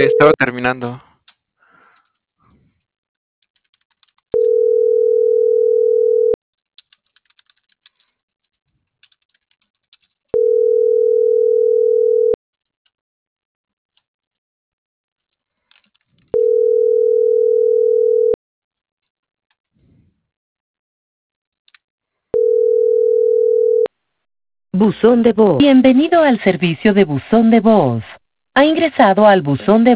Estaba terminando. Buzón de voz. Bienvenido al servicio de buzón de voz. Ha ingresado al buzón de